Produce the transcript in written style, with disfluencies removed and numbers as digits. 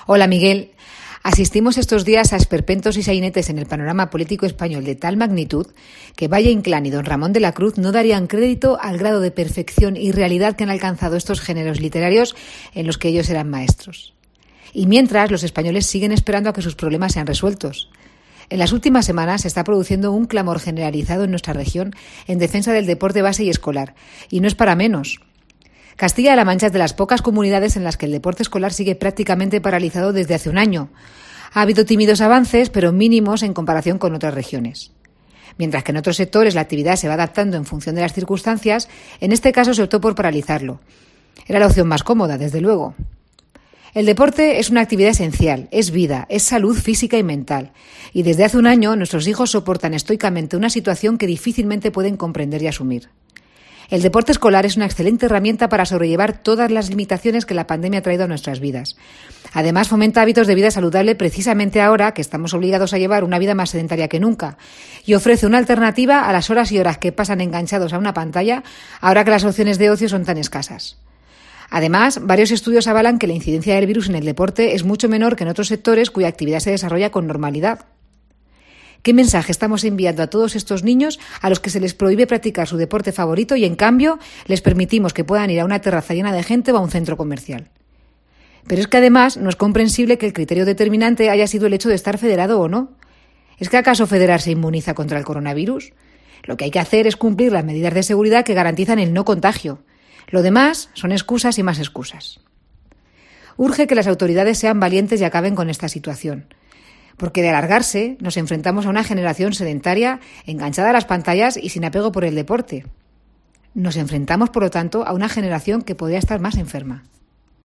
Hola, Miguel. Asistimos estos días a esperpentos y sainetes en el panorama político español de tal magnitud que Valle Inclán y don Ramón de la Cruz no darían crédito al grado de perfección y realidad que han alcanzado estos géneros literarios en los que ellos eran maestros. Y mientras, los españoles siguen esperando a que sus problemas sean resueltos. En las últimas semanas se está produciendo un clamor generalizado en nuestra región en defensa del deporte base y escolar, y no es para menos. Castilla-La Mancha es de las pocas comunidades en las que el deporte escolar sigue prácticamente paralizado desde hace un año. Ha habido tímidos avances, pero mínimos en comparación con otras regiones. Mientras que en otros sectores la actividad se va adaptando en función de las circunstancias, en este caso se optó por paralizarlo. Era la opción más cómoda, desde luego. El deporte es una actividad esencial, es vida, es salud física y mental. Y desde hace un año nuestros hijos soportan estoicamente una situación que difícilmente pueden comprender y asumir. El deporte escolar es una excelente herramienta para sobrellevar todas las limitaciones que la pandemia ha traído a nuestras vidas. Además, fomenta hábitos de vida saludable precisamente ahora que estamos obligados a llevar una vida más sedentaria que nunca, y ofrece una alternativa a las horas y horas que pasan enganchados a una pantalla ahora que las opciones de ocio son tan escasas. Además, varios estudios avalan que la incidencia del virus en el deporte es mucho menor que en otros sectores cuya actividad se desarrolla con normalidad. ¿Qué mensaje estamos enviando a todos estos niños a los que se les prohíbe practicar su deporte favorito y, en cambio, les permitimos que puedan ir a una terraza llena de gente o a un centro comercial? Pero es que, además, no es comprensible que el criterio determinante haya sido el hecho de estar federado o no. ¿Es que acaso federar se inmuniza contra el coronavirus? Lo que hay que hacer es cumplir las medidas de seguridad que garantizan el no contagio. Lo demás son excusas y más excusas. Urge que las autoridades sean valientes y acaben con esta situación. Porque de alargarse nos enfrentamos a una generación sedentaria, enganchada a las pantallas y sin apego por el deporte. Nos enfrentamos, por lo tanto, a una generación que podría estar más enferma.